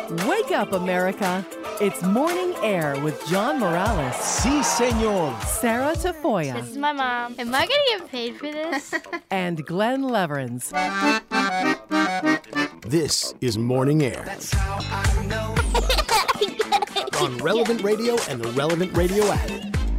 Wake up, America. It's Morning Air with John Morales. Si, senor. Sarah Tafoya. This is my mom. Am I going to get paid for this? And Glenn Leverins. This is Morning Air. That's how I know. On Relevant Radio and the Relevant Radio app.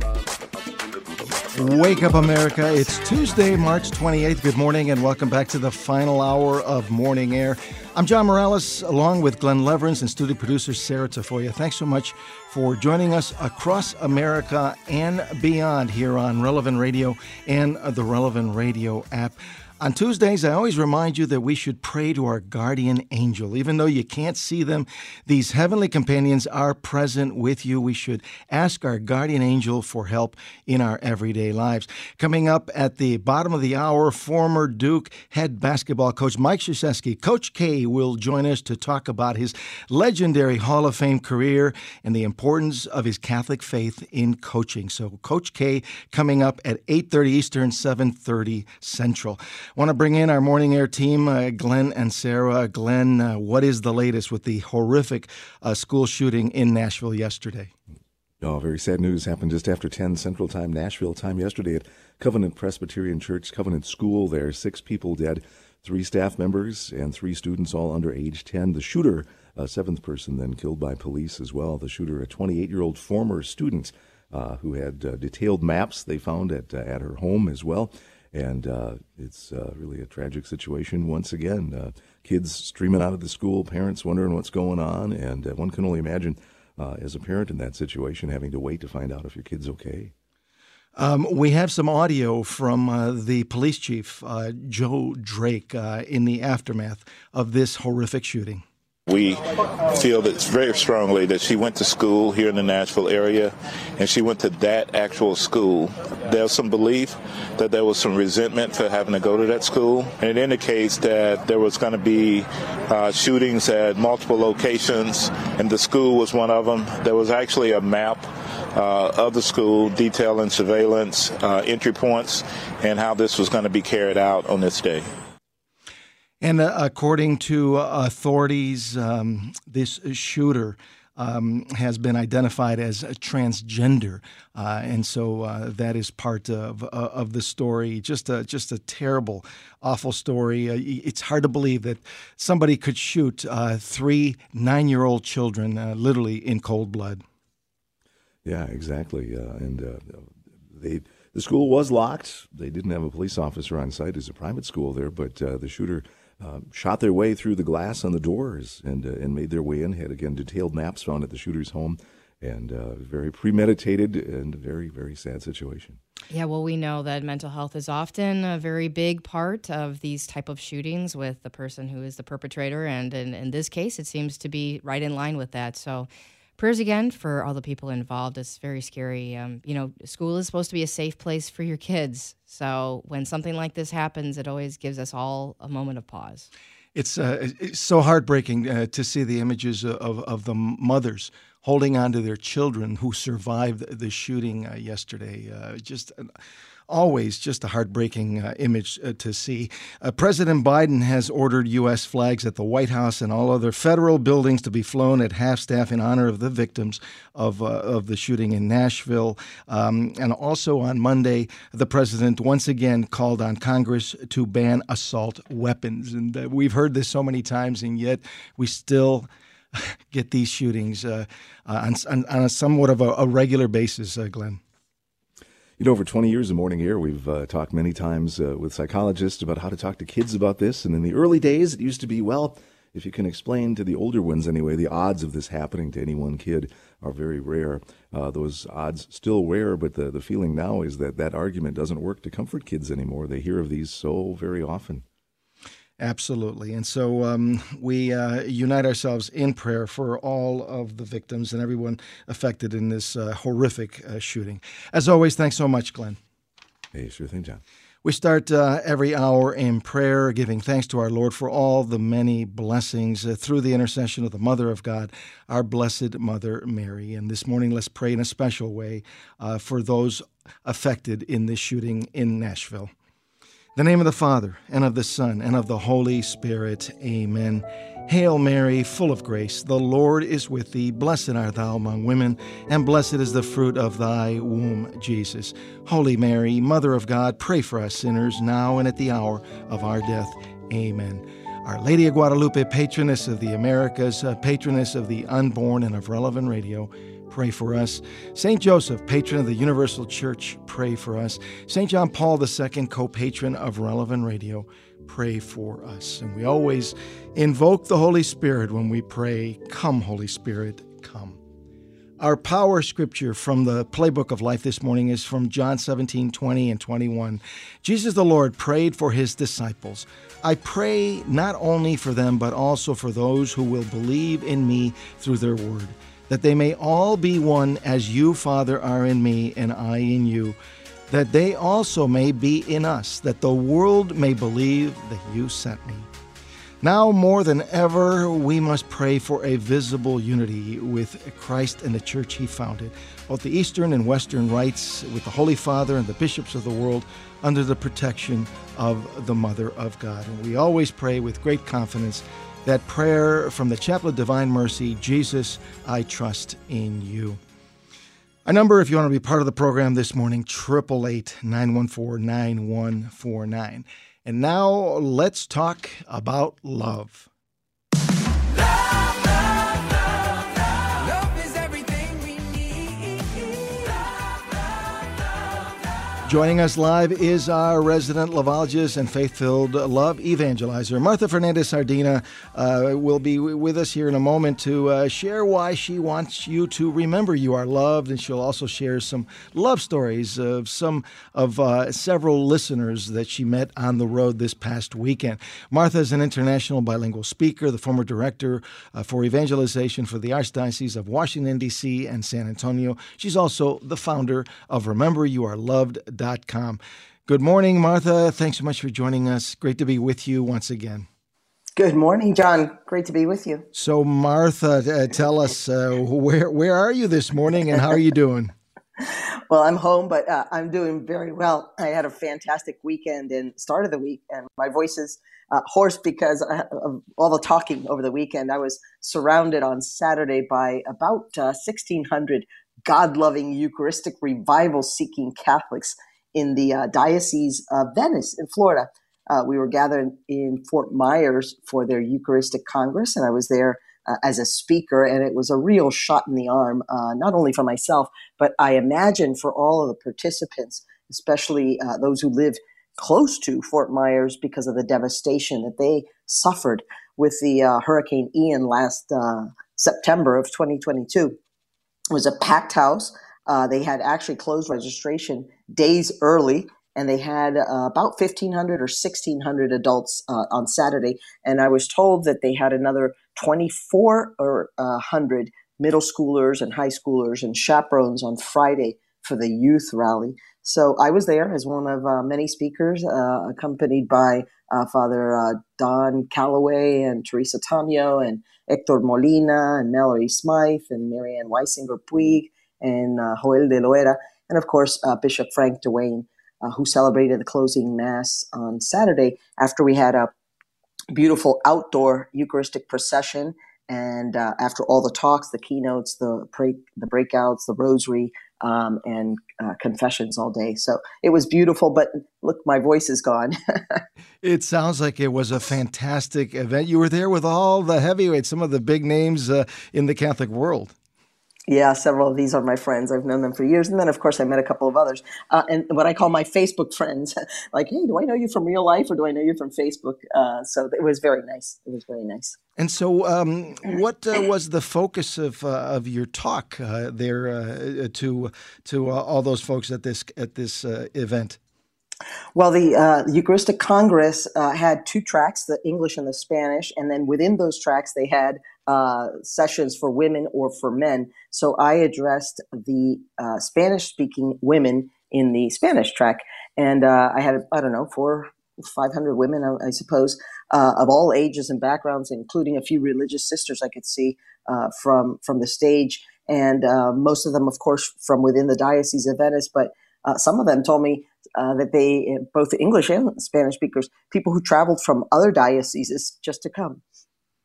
Wake up, America. It's Tuesday, March 28th. Good morning and welcome back to the final hour of Morning Air. I'm John Morales, along with Glenn Leverins and studio producer Sarah Tafoya. Thanks so much for joining us across America and beyond here on Relevant Radio and the Relevant Radio app. On Tuesdays, I always remind you that we should pray to our guardian angel. Even though you can't see them, these heavenly companions are present with you. We should ask our guardian angel for help in our everyday lives. Coming up at the bottom of the hour, former Duke head basketball coach Mike Krzyzewski, Coach K, will join us to talk about his legendary Hall of Fame career and the importance of his Catholic faith in coaching. So Coach K coming up at 8:30 Eastern, 7:30 Central. Want to bring in our Morning Air team, Glenn and Sarah. Glenn, what is the latest with the horrific school shooting in Nashville yesterday? Oh, very sad news happened just after 10 Central Time, Nashville time yesterday at Covenant Presbyterian Church, Covenant School there. 6 people dead, 3 staff members and 3 students, all under age 10. The shooter, a 7th person, then killed by police as well. The shooter, a 28-year-old former student who had detailed maps they found at her home as well. And it's really a tragic situation once again. Kids streaming out of the school, parents wondering what's going on, and one can only imagine as a parent in that situation having to wait to find out if your kid's okay. We have some audio from the police chief, Joe Drake, in the aftermath of this horrific shooting. We feel that very strongly that she went to school here in the Nashville area, and she went to that actual school. There's some belief that there was some resentment for having to go to that school, and it indicates that there was going to be shootings at multiple locations, and the school was one of them. There was actually a map of the school detailing surveillance, entry points, and how this was going to be carried out on this day. And according to authorities, this shooter has been identified as a transgender, and so that is part of the story. Just a terrible, awful story. It's hard to believe that somebody could shoot 3 9-year-old children literally in cold blood. Yeah, exactly. The school was locked. They didn't have a police officer on site. It's a private school there, but the shooter shot their way through the glass on the doors and made their way in. Had, again, detailed maps found at the shooter's home, and very premeditated and very, very sad situation. Yeah, well, we know that mental health is often a very big part of these type of shootings with the person who is the perpetrator, and in this case, it seems to be right in line with that. So prayers again for all the people involved. It's very scary. School is supposed to be a safe place for your kids. So when something like this happens, it always gives us all a moment of pause. It's so heartbreaking to see the images of the mothers holding on to their children who survived the shooting yesterday. Always just a heartbreaking image to see. President Biden has ordered U.S. flags at the White House and all other federal buildings to be flown at half-staff in honor of the victims of the shooting in Nashville. And also on Monday, the president once again called on Congress to ban assault weapons. And we've heard this so many times, and yet we still get these shootings on a somewhat of a regular basis, Glenn. For 20 years of Morning Air, we've talked many times with psychologists about how to talk to kids about this. And in the early days, it used to be, well, if you can explain to the older ones anyway, the odds of this happening to any one kid are very rare. Those odds still rare, but the feeling now is that argument doesn't work to comfort kids anymore. They hear of these so very often. Absolutely. And so we unite ourselves in prayer for all of the victims and everyone affected in this horrific shooting. As always, thanks so much, Glenn. Hey, sure thing, John. We start every hour in prayer, giving thanks to our Lord for all the many blessings through the intercession of the Mother of God, our Blessed Mother Mary. And this morning, let's pray in a special way for those affected in this shooting in Nashville. In the name of the Father, and of the Son, and of the Holy Spirit, amen. Hail Mary, full of grace, the Lord is with thee. Blessed art thou among women, and blessed is the fruit of thy womb, Jesus. Holy Mary, Mother of God, pray for us sinners, now and at the hour of our death. Amen. Our Lady of Guadalupe, patroness of the Americas, patroness of the unborn and of Relevant Radio, pray for us. St. Joseph, patron of the Universal Church, pray for us. St. John Paul II, co-patron of Relevant Radio, pray for us. And we always invoke the Holy Spirit when we pray, "Come, Holy Spirit, come." Our power scripture from the Playbook of Life this morning is from John 17:20 and 21. Jesus the Lord prayed for his disciples. "I pray not only for them, but also for those who will believe in me through their word, that they may all be one as you, Father, are in me and I in you, that they also may be in us, that the world may believe that you sent me." Now more than ever, we must pray for a visible unity with Christ and the church he founded, both the Eastern and Western rites, with the Holy Father and the bishops of the world, under the protection of the Mother of God. And we always pray with great confidence that prayer from the Chaplet of Divine Mercy, "Jesus, I trust in you." Our number, if you want to be part of the program this morning, 888-914-9149. And now let's talk about love. Joining us live is our resident loveologist and faith-filled love evangelizer. Martha Fernandez-Sardina will be with us here in a moment to share why she wants you to remember you are loved, and she'll also share some love stories of several listeners that she met on the road this past weekend. Martha is an international bilingual speaker, the former director for evangelization for the Archdiocese of Washington, D.C. and San Antonio. She's also the founder of RememberYouAreLoved.com. Good morning, Martha. Thanks so much for joining us. Great to be with you once again. Good morning, John. Great to be with you. So, Martha, tell us, where are you this morning and how are you doing? Well, I'm home, but I'm doing very well. I had a fantastic weekend and start of the week, and my voice is hoarse because of all the talking over the weekend. I was surrounded on Saturday by about 1,600 God-loving, Eucharistic, revival-seeking Catholics in the Diocese of Venice in Florida. We were gathered in Fort Myers for their Eucharistic Congress, and I was there as a speaker, and it was a real shot in the arm, not only for myself, but I imagine for all of the participants, especially those who live close to Fort Myers because of the devastation that they suffered with the Hurricane Ian last September of 2022. It was a packed house. They had actually closed registration days early, and they had about 1,500 or 1,600 adults on Saturday. And I was told that they had another 2,400 middle schoolers and high schoolers and chaperones on Friday for the youth rally. So I was there as one of many speakers, accompanied by Father Don Calloway and Teresa Tamio and Hector Molina and Mallory Smythe and Marianne Weisinger Puig and Joel de Loera, and of course Bishop Frank Dwayne, who celebrated the closing Mass on Saturday after we had a beautiful outdoor Eucharistic procession. And after all the talks, the keynotes, the breakouts, the rosary, and confessions all day. So it was beautiful, but look, my voice is gone. It sounds like it was a fantastic event. You were there with all the heavyweights, some of the big names in the Catholic world. Yeah, several of these are my friends. I've known them for years. And then, of course, I met a couple of others. And what I call my Facebook friends, like, hey, do I know you from real life or do I know you from Facebook? So it was very nice. It was very nice. And so what was the focus of your talk there to all those folks at this event? Well, the Eucharistic Congress had two tracks, the English and the Spanish, and then within those tracks they had sessions for women or for men. So I addressed the Spanish-speaking women in the Spanish track, and I had, 500 women, I suppose, of all ages and backgrounds, including a few religious sisters I could see from the stage, and most of them, of course, from within the Diocese of Venice, but some of them told me that they, both English and Spanish speakers, people who traveled from other dioceses just to come.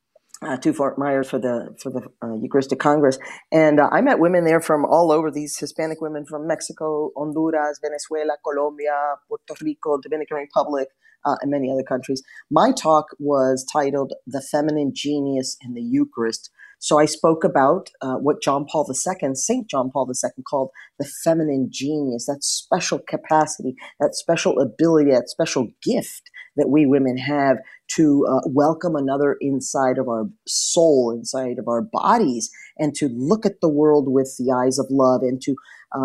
to Fort Myers for the Eucharistic Congress, and I met women there from all over. These Hispanic women from Mexico, Honduras, Venezuela, Colombia, Puerto Rico, Dominican Republic, and many other countries. My talk was titled "The Feminine Genius in the Eucharist." So I spoke about what John Paul II, Saint John Paul II, called the feminine genius, that special capacity, that special ability, that special gift that we women have to welcome another inside of our soul, inside of our bodies, and to look at the world with the eyes of love, and to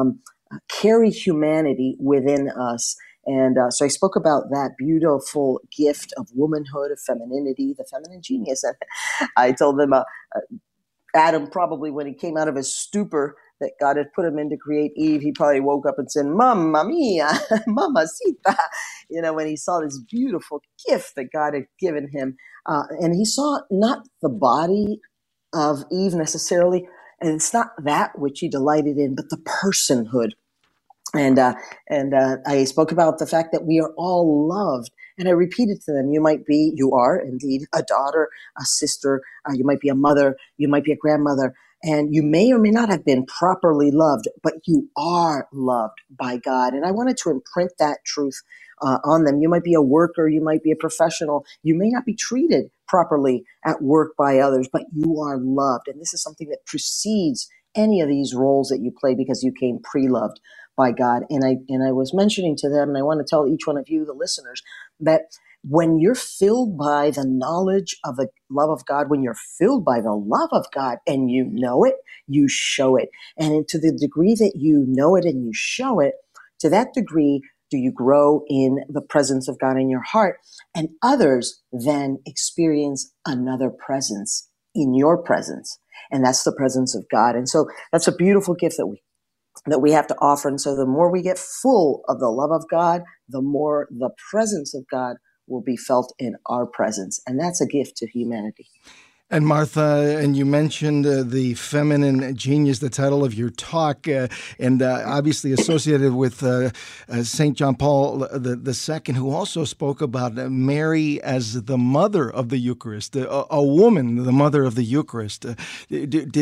carry humanity within us. And so I spoke about that beautiful gift of womanhood, of femininity, the feminine genius. And I told them Adam, probably when he came out of his stupor that God had put him in to create Eve, he probably woke up and said, "Mamma mia, mamacita," when he saw this beautiful gift that God had given him. And he saw not the body of Eve necessarily, and it's not that which he delighted in, but the personhood. And I spoke about the fact that we are all loved. And I repeated to them, you are indeed a daughter, a sister, you might be a mother, you might be a grandmother, and you may or may not have been properly loved, but you are loved by God. And I wanted to imprint that truth on them. You might be a worker, you might be a professional, you may not be treated properly at work by others, but you are loved. And this is something that precedes any of these roles that you play because you came pre-loved by God. And I was mentioning to them, and I want to tell each one of you, the listeners, that when you're filled by the knowledge of the love of God, when you're filled by the love of God and you know it, you show it. And to the degree that you know it and you show it, to that degree do you grow in the presence of God in your heart. And others then experience another presence in your presence. And that's the presence of God. And so that's a beautiful gift that we have to offer. And so the more we get full of the love of God, the more the presence of God will be felt in our presence. And that's a gift to humanity. And Martha, and you mentioned the feminine genius, the title of your talk, and obviously associated with St. John Paul II, who also spoke about Mary as the mother of the Eucharist, a woman, the mother of the Eucharist. Did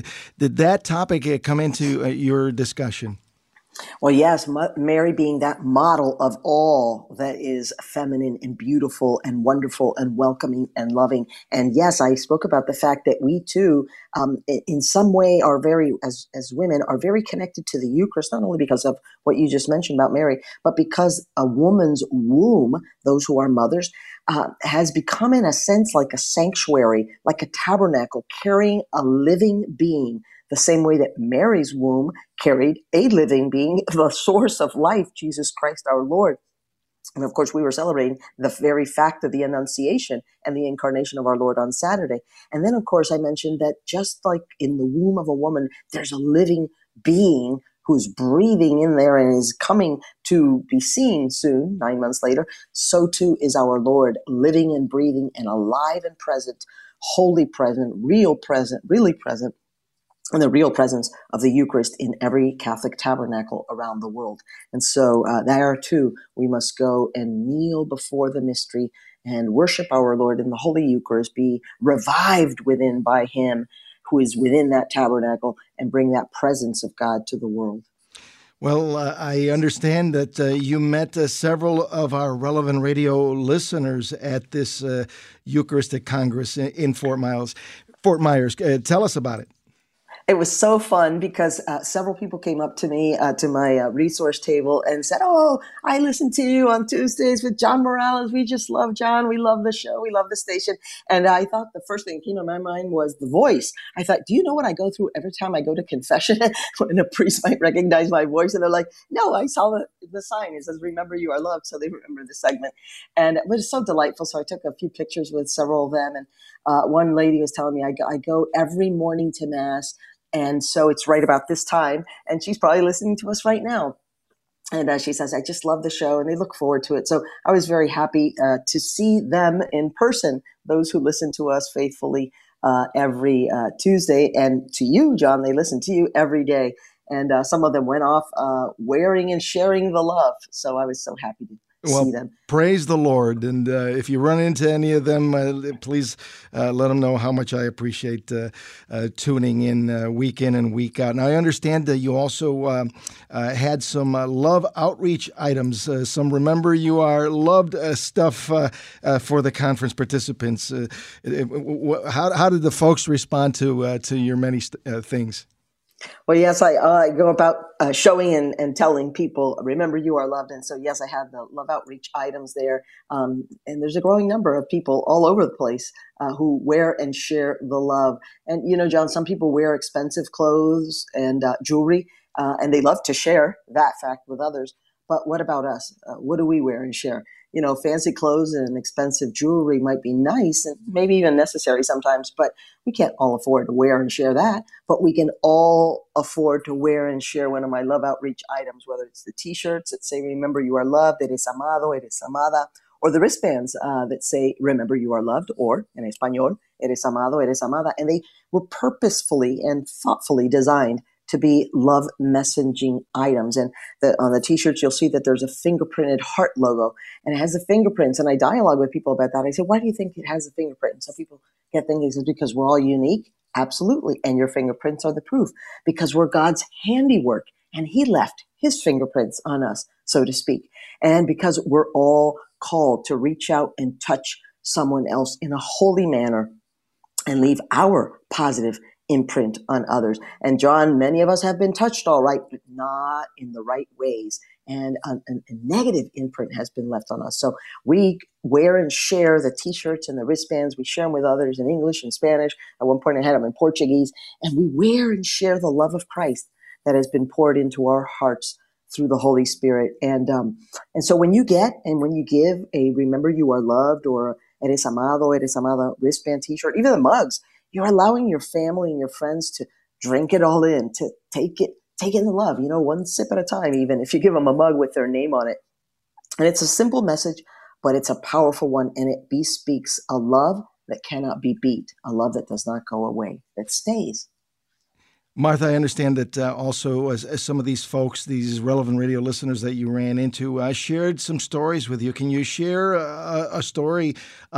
that topic come into your discussion? Well, yes, Mary being that model of all that is feminine and beautiful and wonderful and welcoming and loving. And yes, I spoke about the fact that we too, in some way are as women, are very connected to the Eucharist, not only because of what you just mentioned about Mary, but because a woman's womb, those who are mothers, has become in a sense like a sanctuary, like a tabernacle, carrying a living being. The same way that Mary's womb carried a living being, the source of life, Jesus Christ our Lord. And of course, we were celebrating the very fact of the Annunciation and the incarnation of our Lord on Saturday. And then, of course, I mentioned that just like in the womb of a woman, there's a living being who's breathing in there and is coming to be seen soon, 9 months later. So too is our Lord, living and breathing and alive and present, wholly present, really present, and the real presence of the Eucharist in every Catholic tabernacle around the world. And so there too, we must go and kneel before the mystery and worship our Lord in the Holy Eucharist, be revived within by Him who is within that tabernacle, and bring that presence of God to the world. Well, I understand that you met several of our Relevant Radio listeners at this Eucharistic Congress in Fort Myers. Tell us about it. It was so fun because several people came up to me, to my resource table, and said, "Oh, I listen to you on Tuesdays with John Morales. We just love John. We love the show. We love the station." And I thought the first thing that came to my mind was the voice. I thought, do you know what I go through every time I go to confession when a priest might recognize my voice? And they're like, "No, I saw the sign. It says, 'Remember you are loved.'" So they remember the segment. And it was so delightful. So I took a few pictures with several of them. And one lady was telling me, I go every morning to Mass. And so it's right about this time, and she's probably listening to us right now. And she says, "I just love the show," and they look forward to it. So I was very happy to see them in person, those who listen to us faithfully every Tuesday. And to you, John, they listen to you every day. And some of them went off wearing and sharing the love. So I was so happy see them. Praise the Lord. And if you run into any of them, please let them know how much I appreciate tuning in week in and week out. Now, I understand that you also had some love outreach items, some Remember You Are Loved stuff for the conference participants. How did the folks respond to your many things? Well, yes, I go about showing and telling people, remember you are loved. And so, yes, I have the love outreach items there. And there's a growing number of people all over the place who wear and share the love. And, you know, John, some people wear expensive clothes and jewelry, and they love to share that fact with others. But what about us? What do we wear and share? You know, fancy clothes and expensive jewelry might be nice and maybe even necessary sometimes, but we can't all afford to wear and share that. But we can all afford to wear and share one of my love outreach items, whether it's the T-shirts that say, remember you are loved, eres amado, eres amada, or the wristbands that say, remember you are loved, or in Espanol, eres amado, eres amada. And they were purposefully and thoughtfully designed to be love messaging items. And on the T-shirts, you'll see that there's a fingerprinted heart logo, and it has the fingerprints. And I dialogue with people about that. I say, why do you think it has a fingerprint? And so people get thinking, it's because we're all unique. Absolutely. And your fingerprints are the proof, because we're God's handiwork, and he left his fingerprints on us, so to speak. And because we're all called to reach out and touch someone else in a holy manner and leave our positive imprint on others. And John, many of us have been touched all right, but not in the right ways. And a negative imprint has been left on us. So we wear and share the T-shirts and the wristbands. We share them with others in English and Spanish. At one point I had them in Portuguese. And we wear and share the love of Christ that has been poured into our hearts through the Holy Spirit. And so when you get and when you give a Remember You Are Loved or Eres Amado, Eres Amada wristband T-shirt, even the mugs, you're allowing your family and your friends to drink it all in, to take in the love, you know, one sip at a time, even if you give them a mug with their name on it. And it's a simple message, but it's a powerful one. And it bespeaks a love that cannot be beat, a love that does not go away, that stays. Martha, I understand that also as some of these folks, these Relevant Radio listeners that you ran into, shared some stories with you. Can you share a story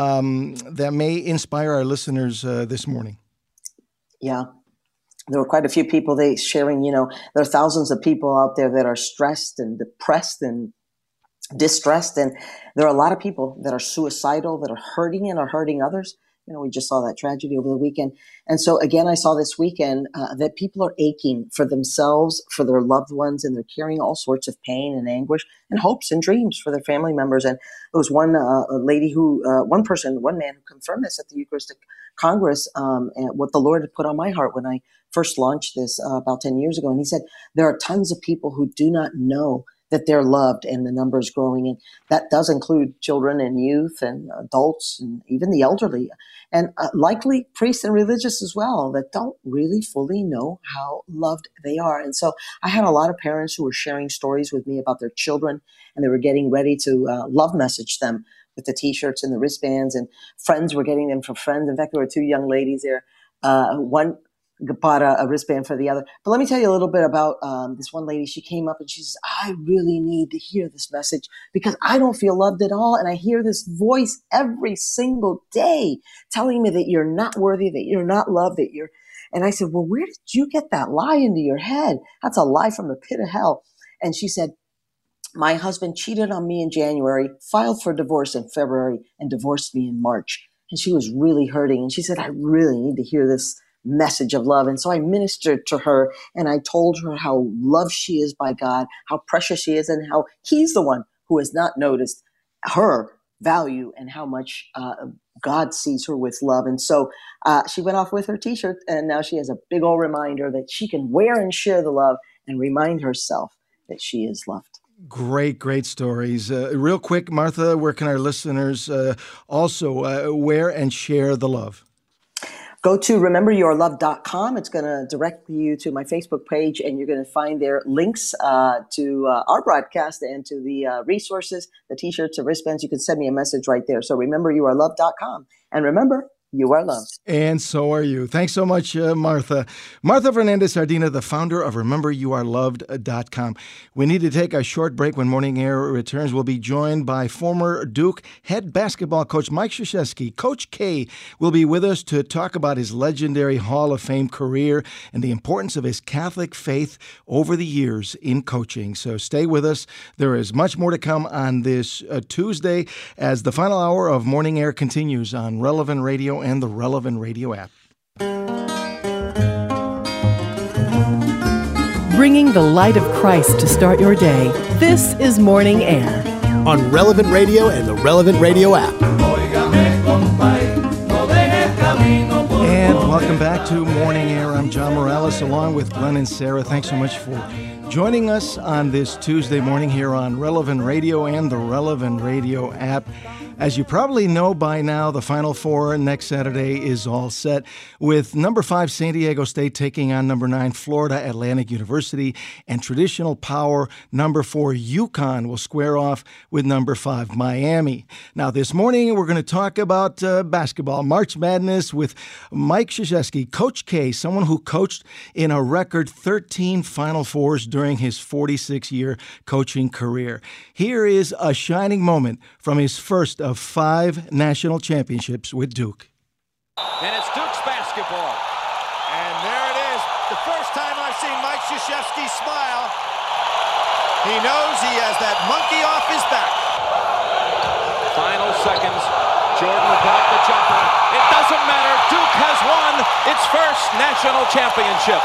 that may inspire our listeners this morning? Yeah. There were quite a few people sharing, you know, there are thousands of people out there that are stressed and depressed and distressed. And there are a lot of people that are suicidal, that are hurting and are hurting others. You know, we just saw that tragedy over the weekend. And so, again, I saw this weekend that people are aching for themselves, for their loved ones, and they're carrying all sorts of pain and anguish and hopes and dreams for their family members. And there was one man who confirmed this at the Eucharistic Congress, and what the Lord had put on my heart when I first launched this about 10 years ago. And he said, there are tons of people who do not know that they're loved, and the number is growing. And that does include children and youth and adults and even the elderly, and likely priests and religious as well, that don't really fully know how loved they are. And so I had a lot of parents who were sharing stories with me about their children, and they were getting ready to love message them with the T-shirts and the wristbands, and friends were getting them for friends. In fact, there were two young ladies there. One bought a wristband for the other. But let me tell you a little bit about this one lady. She came up and she says, I really need to hear this message because I don't feel loved at all. And I hear this voice every single day telling me that you're not worthy, that you're not loved, that you're... And I said, well, where did you get that lie into your head? That's a lie from the pit of hell. And she said, my husband cheated on me in January, filed for divorce in February, and divorced me in March. And she was really hurting. And she said, I really need to hear this message of love. And so I ministered to her, and I told her how loved she is by God, how precious she is, and how he's the one who has not noticed her value and how much God sees her with love. And so she went off with her T-shirt, and now she has a big old reminder that she can wear and share the love and remind herself that she is loved. Great stories. Real quick, Martha, where can our listeners also wear and share the love? Go to rememberyourlove.com. It's going to direct you to my Facebook page, and you're going to find there links to our broadcast and to the resources, the T-shirts, the wristbands. You can send me a message right there. So rememberyourlove.com. And remember, You are loved. And so are you. Thanks so much, Martha. Martha Fernandez-Sardina, the founder of RememberYouAreLoved.com. We need to take a short break. When Morning Air returns, we'll be joined by former Duke head basketball coach Mike Krzyzewski. Coach K will be with us to talk about his legendary Hall of Fame career and the importance of his Catholic faith over the years in coaching. So stay with us. There is much more to come on this Tuesday as the final hour of Morning Air continues on Relevant Radio and the Relevant Radio app. Bringing the light of Christ to start your day. This is Morning Air on Relevant Radio and the Relevant Radio app. And welcome back to Morning Air. I'm John Morales along with Glenn and Sarah. Thanks so much for joining us on this Tuesday morning here on Relevant Radio and the Relevant Radio app. As you probably know by now, the Final Four next Saturday is all set, with number 5 San Diego State taking on number 9 Florida Atlantic University, and traditional power number 4 UConn will square off with number 5 Miami. Now, this morning we're going to talk about basketball, March Madness, with Mike Krzyzewski, Coach K, someone who coached in a record 13 Final Fours during his 46-year coaching career. Here is a shining moment from his first of 5 national championships with Duke. And it's Duke's basketball. And there it is. The first time I've seen Mike Krzyzewski smile. He knows he has that monkey off his back. Final seconds. Jordan will put up the jumper. It doesn't matter. Duke has won its first national championship.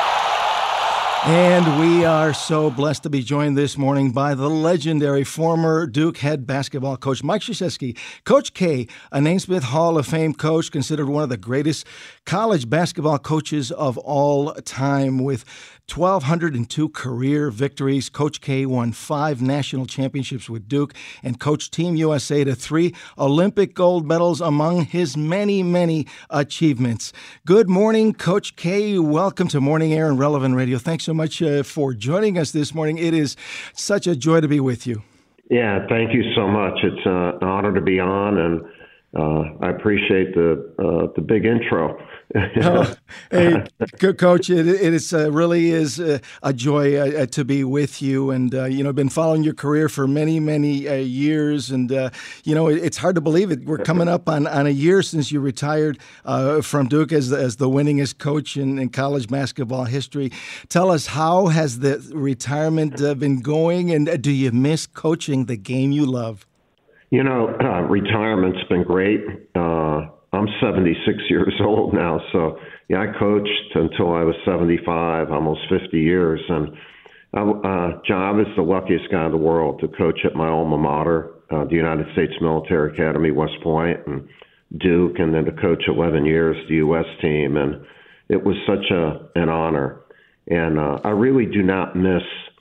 And we are so blessed to be joined this morning by the legendary former Duke head basketball coach, Mike Krzyzewski. Coach K, a Naismith Hall of Fame coach, considered one of the greatest college basketball coaches of all time. With 1,202 career victories, Coach K won 5 national championships with Duke and coached Team USA to 3 Olympic gold medals among his many, many achievements. Good morning, Coach K. Welcome to Morning Air and Relevant Radio. Thanks so much for joining us this morning. It is such a joy to be with you. Yeah, thank you so much. It's an honor to be on, and I appreciate the big intro. Hey, Coach, it is really is a joy to be with you, and been following your career for many, many years, and it's hard to believe it. We're coming up on a year since you retired from Duke as the winningest coach in college basketball history. Tell us, how has the retirement been going, and do you miss coaching the game you love? Retirement's been great. I'm 76 years old now, so yeah, I coached until I was 75, almost 50 years, and John, I was the luckiest guy in the world to coach at my alma mater, the United States Military Academy, West Point, and Duke, and then to coach 11 years the U.S. team, and it was such an honor. And I really do not miss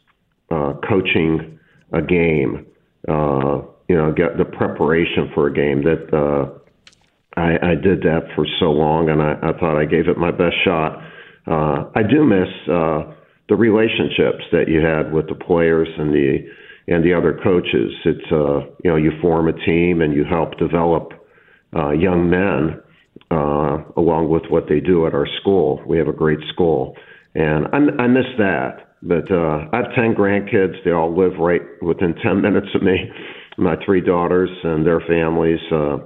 coaching a game. Get the preparation for a game that I did that for so long, and I thought I gave it my best shot. I do miss the relationships that you had with the players and the other coaches. It's you form a team and you help develop young men along with what they do at our school. We have a great school, and I miss that. But I have 10 grandkids. They all live right within 10 minutes of me. My 3 daughters and their families.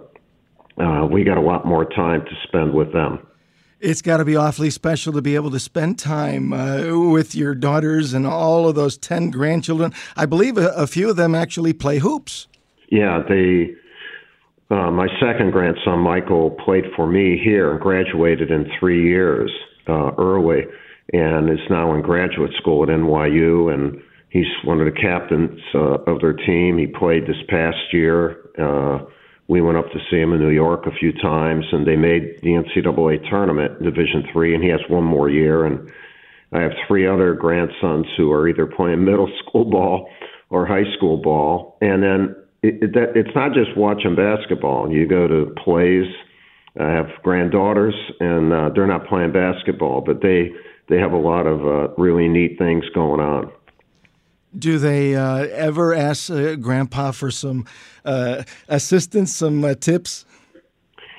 We got a lot more time to spend with them. It's got to be awfully special to be able to spend time with your daughters and all of those 10 grandchildren. I believe a few of them actually play hoops. Yeah, my second grandson, Michael, played for me here and graduated in 3 years early, and is now in graduate school at NYU, and he's one of the captains of their team. He played this past year. We went up to see him in New York a few times, and they made the NCAA tournament, Division III, and he has one more year. And I have 3 other grandsons who are either playing middle school ball or high school ball. And then it's not just watching basketball. You go to plays. I have granddaughters, and they're not playing basketball, but they have a lot of really neat things going on. Do they ever ask Grandpa for some assistance, some tips?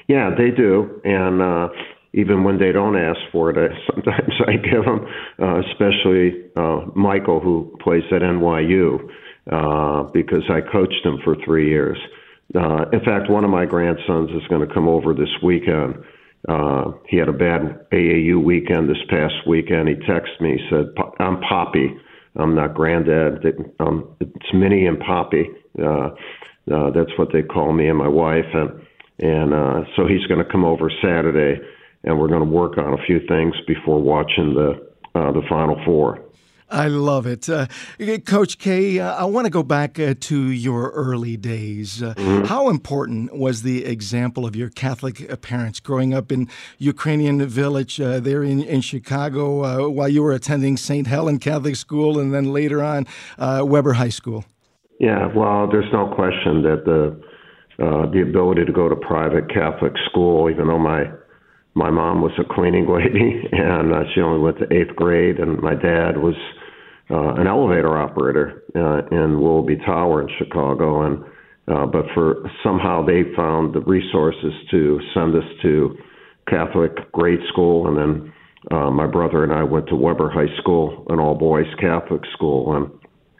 Yeah, they do. And even when they don't ask for it, sometimes I give them, especially Michael, who plays at NYU, because I coached him for 3 years. In fact, one of my grandsons is going to come over this weekend. He had a bad AAU weekend this past weekend. He texted me, he said, I'm Poppy. I'm not Granddad. It's Minnie and Poppy. That's what they call me and my wife. And so he's going to come over Saturday, and we're going to work on a few things before watching the Final Four. I love it. Coach K, I want to go back to your early days. How important was the example of your Catholic parents growing up in Ukrainian Village there in Chicago while you were attending St. Helen Catholic School and then later on Weber High School? Yeah, well, there's no question that the ability to go to private Catholic school, even though my mom was a cleaning lady, and she only went to 8th grade, and my dad was an elevator operator in Willoughby Tower in Chicago, and but for somehow they found the resources to send us to Catholic grade school, and then my brother and I went to Weber High School, an all-boys Catholic school, and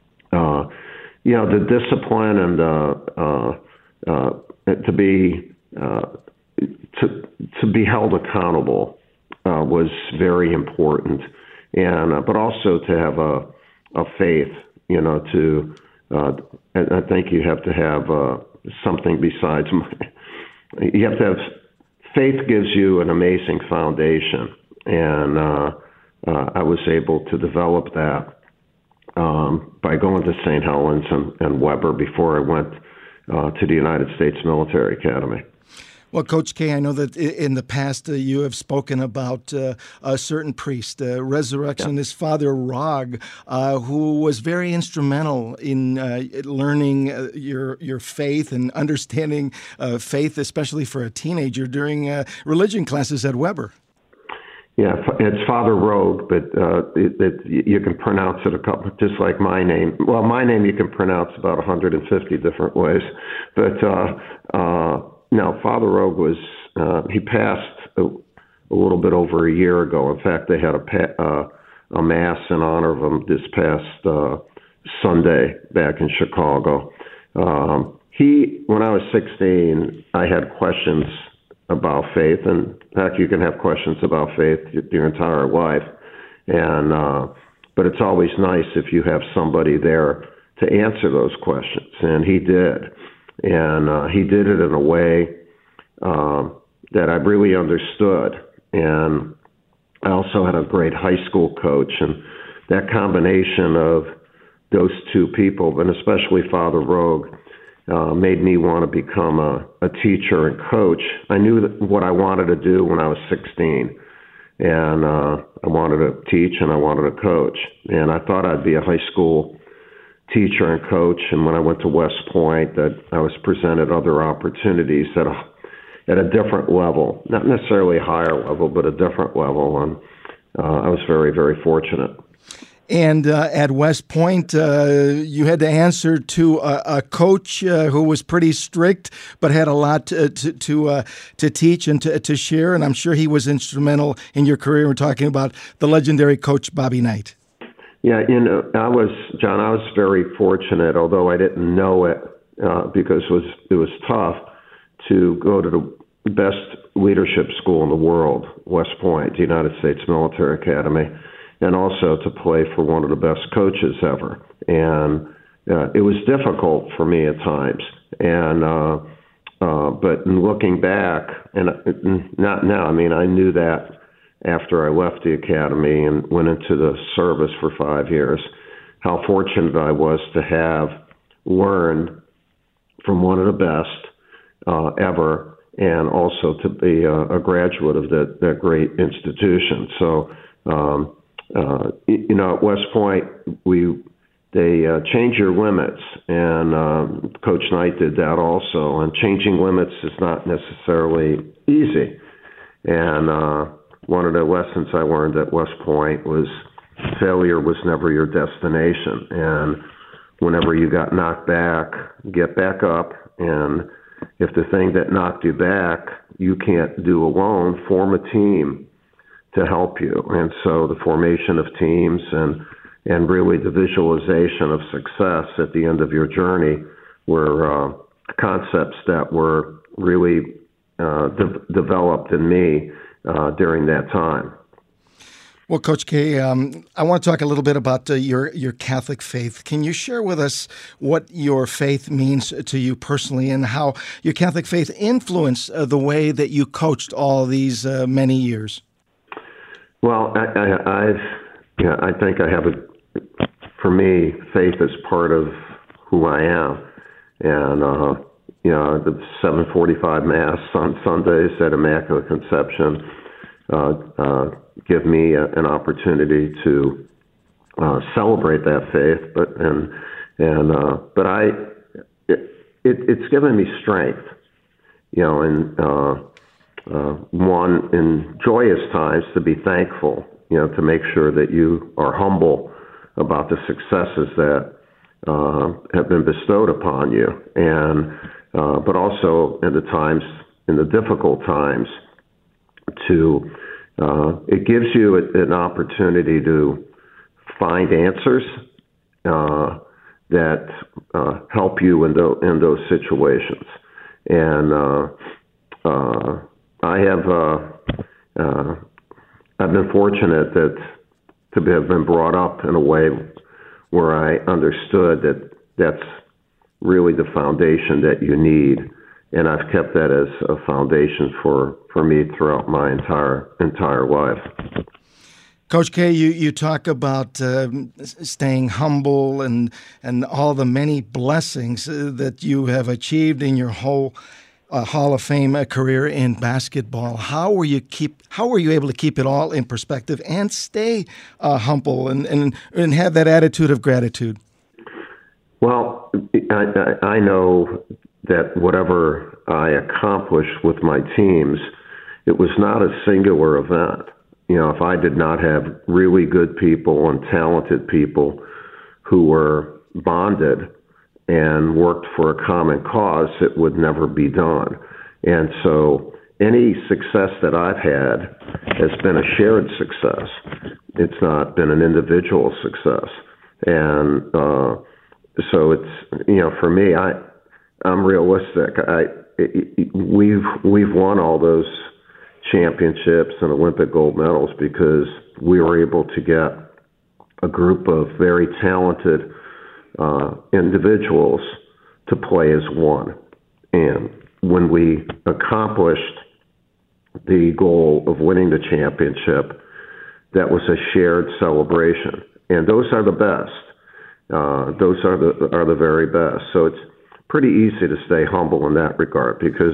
the discipline and to be held accountable was very important, and but also to have a faith, I think you have to have something besides. You have to have faith. Gives you an amazing foundation, and I was able to develop that by going to St. Helens and Weber before I went to the United States Military Academy. Well, Coach K, I know that in the past you have spoken about a certain priest, Resurrectionist Father Rog, who was very instrumental in learning your faith and understanding faith, especially for a teenager during religion classes at Weber. Yeah, it's Father Rogue, but you can pronounce it a couple, just like my name. Well, my name you can pronounce about 150 different ways, but no, Father Rogue was, he passed a little bit over a year ago. In fact, they had a mass in honor of him this past Sunday back in Chicago. When I was 16, I had questions about faith, and in fact, you can have questions about faith your entire life. And but it's always nice if you have somebody there to answer those questions, and he did. And he did it in a way that I really understood. And I also had a great high school coach. And that combination of those two people, and especially Father Rogue, made me want to become a teacher and coach. I knew what I wanted to do when I was 16. And I wanted to teach and I wanted to coach. And I thought I'd be a high school teacher and coach, and when I went to West Point, that I was presented other opportunities at a different level, not necessarily a higher level, but a different level, and I was very, very fortunate. And at West Point, you had to answer to a coach who was pretty strict, but had a lot to teach and to share, and I'm sure he was instrumental in your career. We're talking about the legendary Coach Bobby Knight. Yeah, I was very fortunate, although I didn't know it because it was tough to go to the best leadership school in the world, West Point, the United States Military Academy, and also to play for one of the best coaches ever. And it was difficult for me at times. And but in looking back, and not now, I mean, I knew that after I left the academy and went into the service for 5 years, how fortunate I was to have learned from one of the best ever, and also to be a graduate of that great institution. So, at West Point, they change your limits, and Coach Knight did that also. And changing limits is not necessarily easy. And one of the lessons I learned at West Point was failure was never your destination. And whenever you got knocked back, get back up and if the thing that knocked you back you can't do alone, form a team to help you. And so the formation of teams and really the visualization of success at the end of your journey were concepts that were really developed in me during that time. Well, Coach K, I want to talk a little bit about your Catholic faith. Can you share with us what your faith means to you personally and how your Catholic faith influenced the way that you coached all these many years? Well, I think I have for me, faith is part of who I am. And, the 7:45 Mass on Sundays at Immaculate Conception give me an opportunity to celebrate that faith, but it's given me strength, one in joyous times to be thankful, to make sure that you are humble about the successes that have been bestowed upon you, and but also in the difficult times, it gives you an opportunity to find answers that help you in those situations. And I've been fortunate to have been brought up in a way where I understood that that's really the foundation that you need. And I've kept that as a foundation for me throughout my entire life. Coach K, you talk about staying humble and all the many blessings that you have achieved in your whole Hall of Fame career in basketball. How were you able to keep it all in perspective and stay humble and have that attitude of gratitude? Well, I know that whatever I accomplished with my teams, it was not a singular event. If I did not have really good people and talented people who were bonded and worked for a common cause, it would never be done. And so any success that I've had has been a shared success. It's not been an individual success. And so it's, for me, I'm realistic. We've won all those championships and Olympic gold medals because we were able to get a group of very talented individuals to play as one. And when we accomplished the goal of winning the championship, that was a shared celebration. And those are the best. Those are the very best. So it's pretty easy to stay humble in that regard because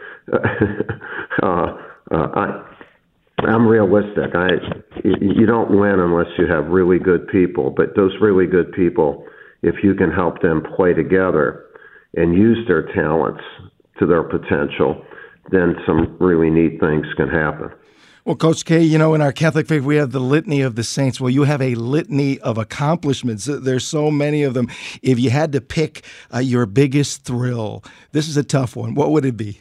I'm realistic. You don't win unless you have really good people. But those really good people, if you can help them play together and use their talents to their potential, then some really neat things can happen. Well, Coach K, in our Catholic faith, we have the Litany of the Saints. Well, you have a litany of accomplishments. There's so many of them. If you had to pick your biggest thrill, this is a tough one. What would it be?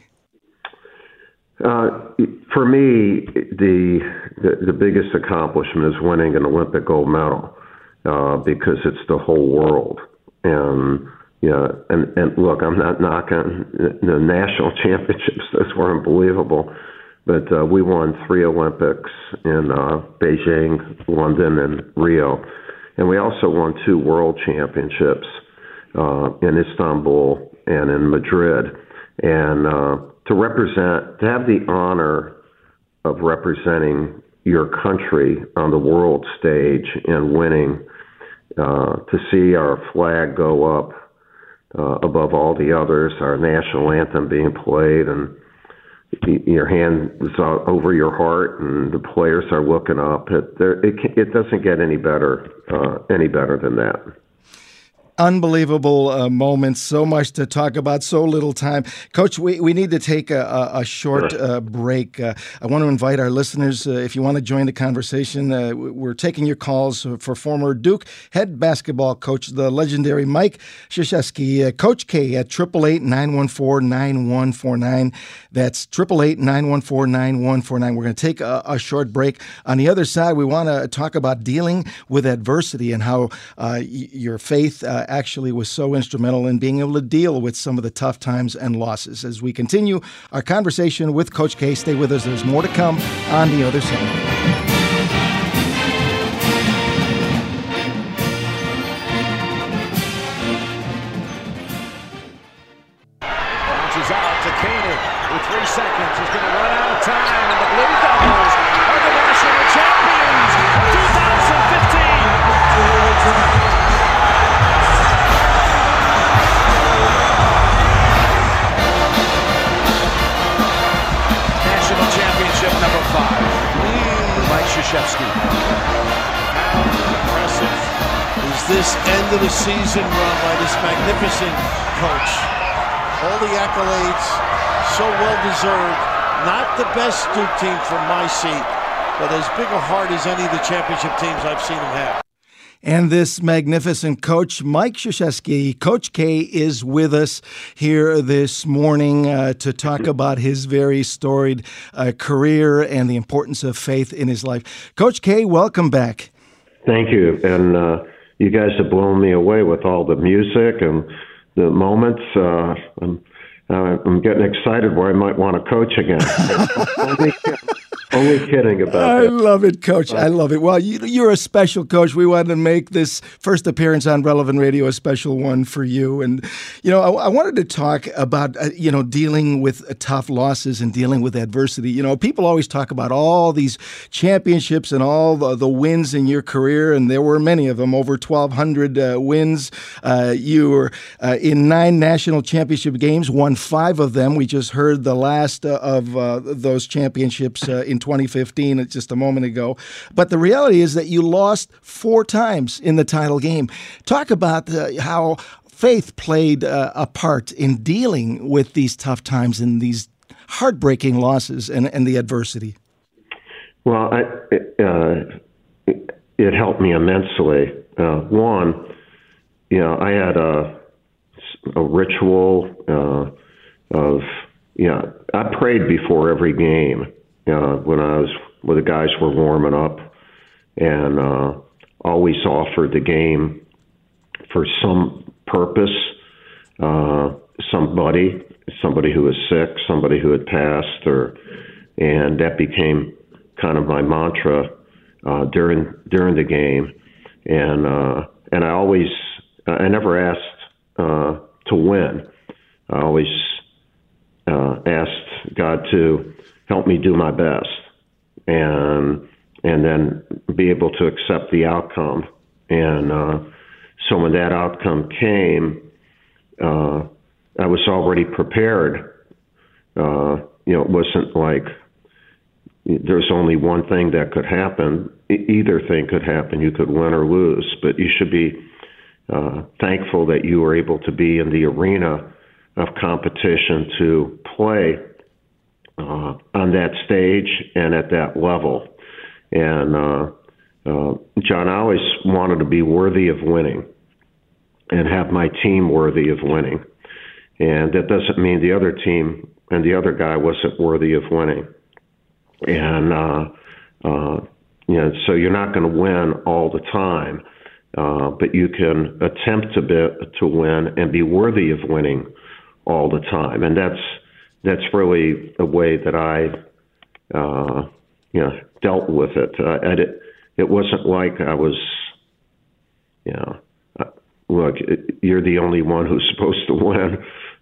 For me, the biggest accomplishment is winning an Olympic gold medal because it's the whole world. And look, I'm not knocking the national championships. Those were unbelievable. But we won 3 Olympics in Beijing, London, and Rio. And we also won 2 world championships in Istanbul and in Madrid. And to have the honor of representing your country on the world stage and winning, to see our flag go up above all the others, our national anthem being played, and your hand is over your heart, and the players are looking up. It doesn't get any better than that. Unbelievable moments. So much to talk about, so little time. Coach, we need to take a short break. I want to invite our listeners, if you want to join the conversation, we're taking your calls for former Duke head basketball coach, the legendary Mike Krzyzewski. Coach K at 888-914-9149. That's 888-914-9149. We're going to take a short break. On the other side, we want to talk about dealing with adversity and how your faith actually was so instrumental in being able to deal with some of the tough times and losses. As we continue our conversation with Coach K, stay with us. There's more to come on the other side. Bounces out to Koenig with 3 seconds. He's going to run out of time, and the Blue Devils are the national champions of 2015. Championship number 5. Mike Krzyzewski. How impressive is this end of the season run by this magnificent coach? All the accolades, so well deserved. Not the best Duke team from my seat, but as big a heart as any of the championship teams I've seen him have. And this magnificent coach, Mike Krzyzewski, Coach K, is with us here this morning to talk about his very storied career and the importance of faith in his life. Coach K, welcome back. Thank you. And you guys have blown me away with all the music and the moments. I'm getting excited where I might want to coach again. Only kidding about that. I love it, Coach. I love it. Well, you're a special coach. We wanted to make this first appearance on Relevant Radio a special one for you. And, I wanted to talk about, dealing with tough losses and dealing with adversity. People always talk about all these championships and all the wins in your career, and there were many of them, over 1,200 wins. You were in 9 national championship games, won 5 of them. We just heard the last of those championships in 2015, just a moment ago. But the reality is that you lost 4 times in the title game. Talk about how faith played a part in dealing with these tough times and these heartbreaking losses and the adversity. Well, it helped me immensely. One, I had a ritual I prayed before every game. When the guys were warming up, and always offered the game for some purpose, somebody who was sick, somebody who had passed, and that became kind of my mantra during the game, and I always I never asked to win. I always asked God to help me do my best, and then be able to accept the outcome. And so when that outcome came, I was already prepared. It wasn't like there's only one thing that could happen. Either thing could happen. You could win or lose, but you should be thankful that you were able to be in the arena of competition to play on that stage and at that level. And John, I always wanted to be worthy of winning and have my team worthy of winning. And that doesn't mean the other team and the other guy wasn't worthy of winning. And, so you're not going to win all the time, but you can attempt to win and be worthy of winning all the time. And that's really a way that I, dealt with it. It wasn't like I was, look, you're the only one who's supposed to win.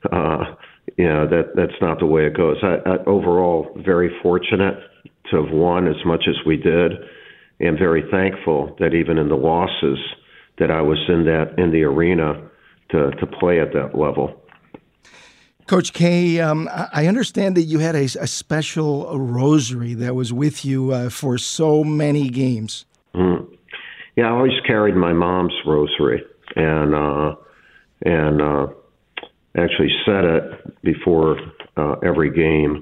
That's not the way it goes. I overall very fortunate to have won as much as we did, and very thankful that even in the losses that I was in the arena to play at that level. Coach K, I understand that you had a special rosary that was with you for so many games. Yeah, I always carried my mom's rosary, and and actually said it before every game,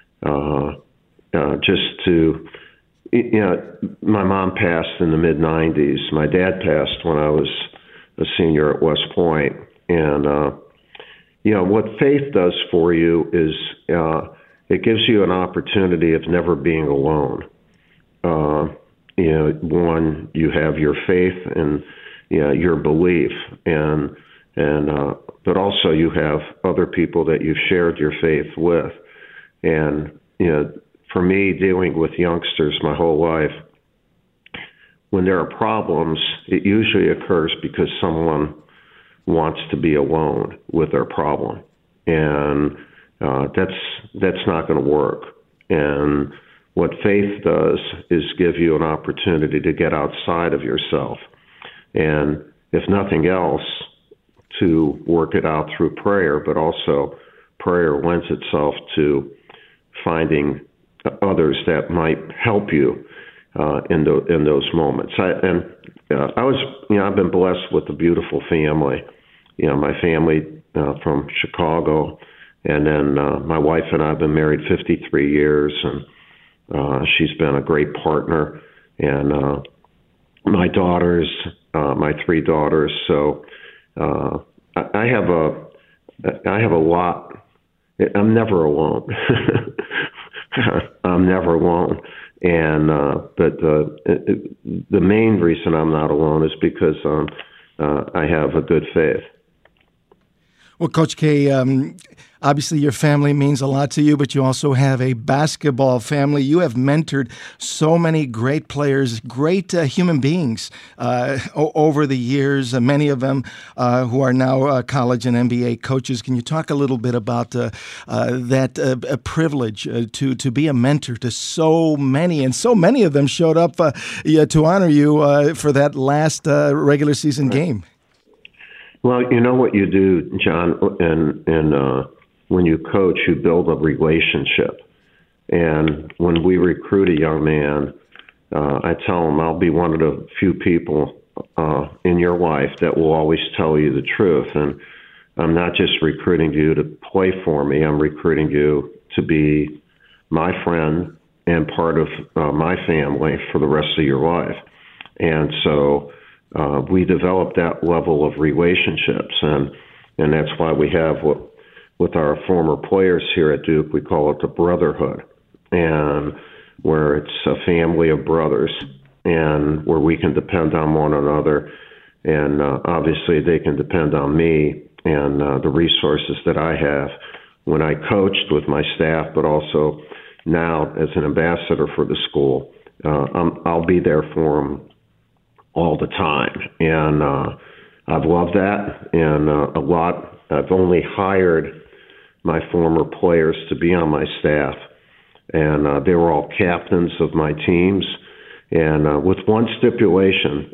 just to, my mom passed in the mid-'90s. My dad passed when I was a senior at West Point. And, what faith does for you is it gives you an opportunity of never being alone. One, you have your faith and your belief, but also you have other people that you've shared your faith with. And, for me, dealing with youngsters my whole life, when there are problems, it usually occurs because someone wants to be alone with their problem. And that's not going to work. And what faith does is give you an opportunity to get outside of yourself. And if nothing else, to work it out through prayer, but also prayer lends itself to finding others that might help you in those moments. I've been blessed with a beautiful family. My family from Chicago, and then my wife and I have been married 53 years, and she's been a great partner. And my daughters, my 3 daughters. So I have a lot. I'm never alone. I'm never alone. And but the main reason I'm not alone is because I have a good faith. Well, Coach K, obviously your family means a lot to you, but you also have a basketball family. You have mentored so many great players, great human beings over the years, many of them who are now college and NBA coaches. Can you talk a little bit about that privilege to be a mentor to so many, and so many of them showed up to honor you for that last regular season game? Well, you know what you do, John, and when you coach, you build a relationship. And when we recruit a young man, I tell him, I'll be one of the few people in your life that will always tell you the truth. And I'm not just recruiting you to play for me. I'm recruiting you to be my friend and part of my family for the rest of your life. And so we develop that level of relationships, and that's why we have what, with our former players here at Duke, we call it the brotherhood, and where it's a family of brothers, and where we can depend on one another, and obviously they can depend on me and the resources that I have when I coached with my staff, but also now as an ambassador for the school. I'll be there for them all the time. And I've loved that. And a lot, I've only hired my former players to be on my staff. And they were all captains of my teams. And with one stipulation,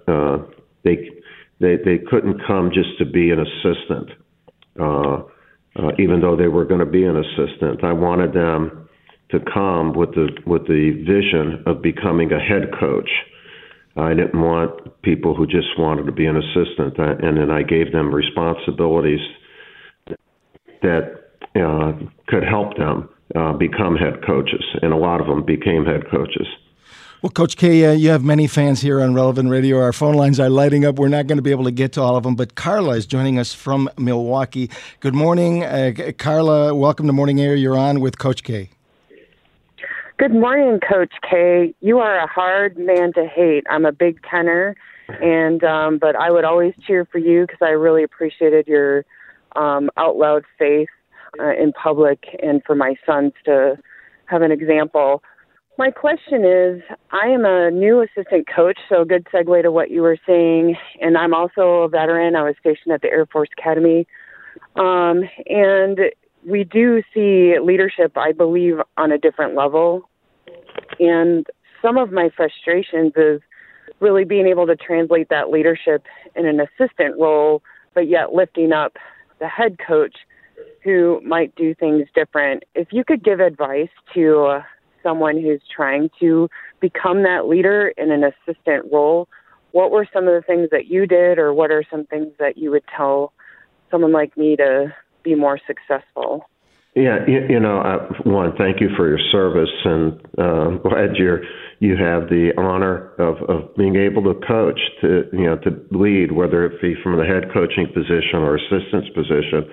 they couldn't come just to be an assistant, even though they were going to be an assistant. I wanted them to come with the vision of becoming a head coach. I didn't want people who just wanted to be an assistant, and then I gave them responsibilities that could help them become head coaches, and a lot of them became head coaches. Well, Coach K, you have many fans here on Relevant Radio. Our phone lines are lighting up. We're not going to be able to get to all of them, but Carla is joining us from Milwaukee. Good morning, Carla. Welcome to Morning Air. You're on with Coach K. Good morning, Coach K. You are a hard man to hate. I'm a big Kenner, and but I would always cheer for you because I really appreciated your out loud faith in public, and for my sons to have an example. My question is, I am a new assistant coach, so good segue to what you were saying, and I'm also a veteran. I was stationed at the Air Force Academy, and we do see leadership, I believe, on a different level. And some of my frustrations is really being able to translate that leadership in an assistant role, but yet lifting up the head coach who might do things different. If you could give advice to someone who's trying to become that leader in an assistant role, what were some of the things that you did, or what are some things that you would tell someone like me to be more successful. Yeah, one, thank you for your service, and glad you have the honor of being able to coach, to lead, whether it be from the head coaching position or assistant's position.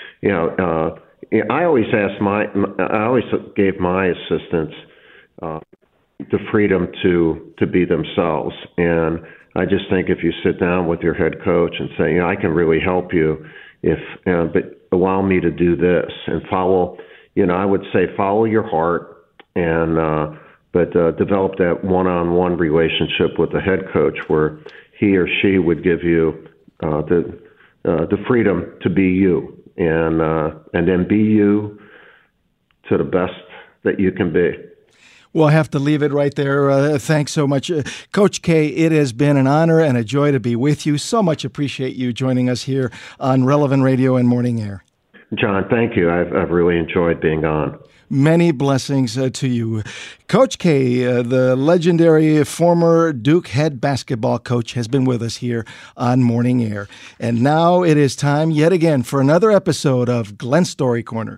I always gave my assistants the freedom to be themselves, and I just think if you sit down with your head coach and say, I can really help you, but allow me to do this and follow. I would say follow your heart, and but develop that one-on-one relationship with the head coach where he or she would give you the freedom to be you, and then be you to the best that you can be. We'll have to leave it right there. Thanks so much. Coach K, it has been an honor and a joy to be with you. So much appreciate you joining us here on Relevant Radio and Morning Air. John, thank you. I've really enjoyed being on. Many blessings to you. Coach K, the legendary former Duke head basketball coach, has been with us here on Morning Air. And now it is time yet again for another episode of Glenn Story Corner.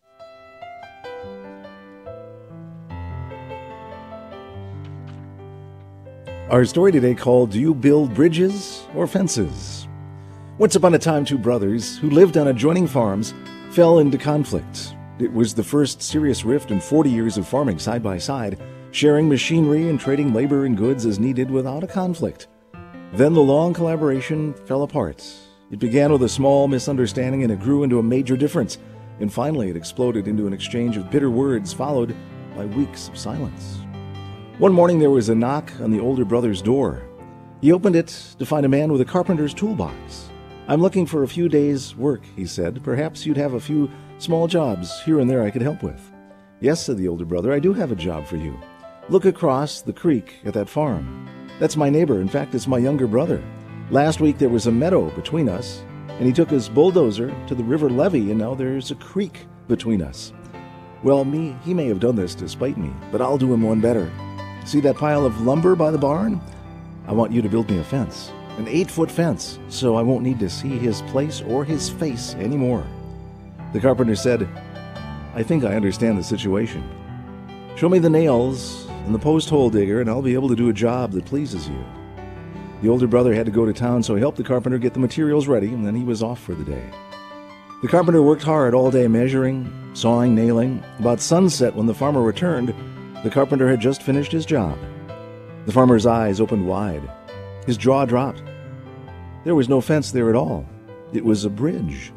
Our story today called, Do You Build Bridges or Fences? Once upon a time, two brothers who lived on adjoining farms fell into conflict. It was the first serious rift in 40 years of farming side by side, sharing machinery and trading labor and goods as needed without a conflict. Then the long collaboration fell apart. It began with a small misunderstanding and it grew into a major difference. And finally, it exploded into an exchange of bitter words followed by weeks of silence. One morning, there was a knock on the older brother's door. He opened it to find a man with a carpenter's toolbox. I'm looking for a few days' work, he said. Perhaps you'd have a few small jobs here and there I could help with. Yes, said the older brother, I do have a job for you. Look across the creek at that farm. That's my neighbor. In fact, it's my younger brother. Last week there was a meadow between us, and he took his bulldozer to the river levee, and now there's a creek between us. Well, he may have done this to spite me, but I'll do him one better. See that pile of lumber by the barn? I want you to build me a fence, an 8-foot fence, so I won't need to see his place or his face anymore. The carpenter said, I think I understand the situation. Show me the nails and the post hole digger, and I'll be able to do a job that pleases you. The older brother had to go to town, so he helped the carpenter get the materials ready, and then he was off for the day. The carpenter worked hard all day measuring, sawing, nailing. About sunset, when the farmer returned, the carpenter had just finished his job. The farmer's eyes opened wide. His jaw dropped. There was no fence there at all. It was a bridge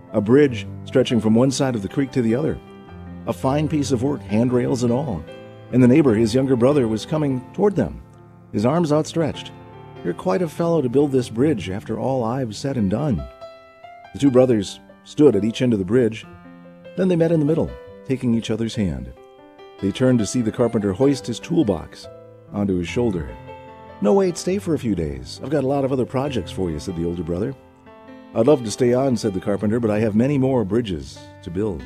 stretching from one side of the creek to the other. A fine piece of work, handrails and all. And the neighbor, his younger brother, was coming toward them, his arms outstretched. You're quite a fellow to build this bridge after all I've said and done. The two brothers stood at each end of the bridge. Then they met in the middle, taking each other's hand. They turned to see the carpenter hoist his toolbox onto his shoulder. No, wait, stay for a few days. I've got a lot of other projects for you, said the older brother. I'd love to stay on, said the carpenter, but I have many more bridges to build.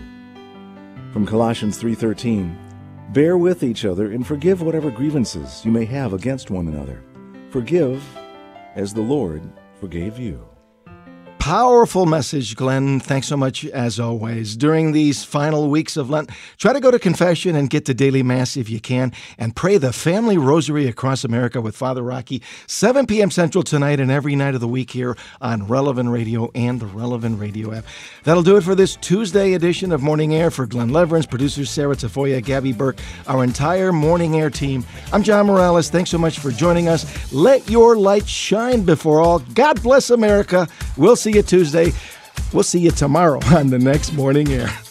From Colossians 3:13, bear with each other and forgive whatever grievances you may have against one another. Forgive as the Lord forgave you. Powerful message, Glenn. Thanks so much, as always. During these final weeks of Lent, try to go to confession and get to daily Mass if you can, and pray the Family Rosary across America with Father Rocky, 7 p.m. Central tonight and every night of the week here on Relevant Radio and the Relevant Radio app. That'll do it for this Tuesday edition of Morning Air. For Glenn Leverance, producers Sarah Tafoya, Gabby Burke, our entire Morning Air team, I'm John Morales. Thanks so much for joining us. Let your light shine before all. God bless America. We'll see you Tuesday. We'll see you tomorrow on the next Morning Air.